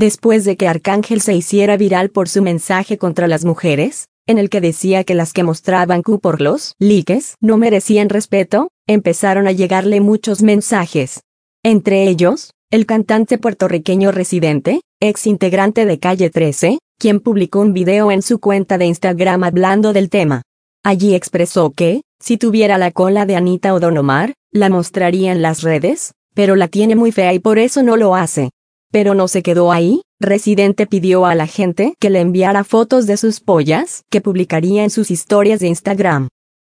después de que Arcángel se hiciera viral por su mensaje contra las mujeres, en el que decía que las que mostraban por los likes no merecían respeto, empezaron a llegarle muchos mensajes. Entre ellos, el cantante puertorriqueño Residente, ex integrante de Calle 13, quien publicó un video en su cuenta de Instagram hablando del tema. Allí expresó que, si tuviera la cola de Anita o Don Omar, la mostraría en las redes, pero la tiene muy fea y por eso no lo hace. Pero no se quedó ahí, Residente pidió a la gente que le enviara fotos de sus pollas que publicaría en sus historias de Instagram.